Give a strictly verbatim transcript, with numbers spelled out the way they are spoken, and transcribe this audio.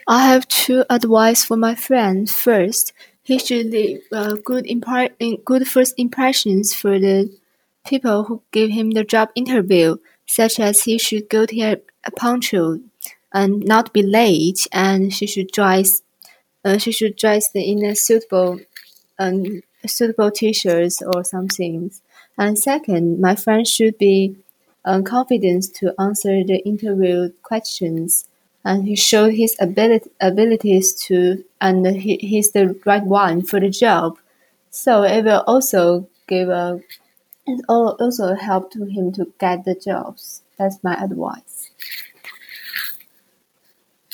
I have two advice for my friend. First, he should leave uh, good impar- in- good first impressions for the people who give him the job interview, such as he should go there punctual and not be late, and she should dress uh, she should dress in a suitable um, suitable t-shirts or something. And second, my friend should be um, confident to answer the interview questions, and he showed his ability, abilities to, and he, he's the right one for the job. So it will also give a, it al- also help to him to get the jobs. That's my advice.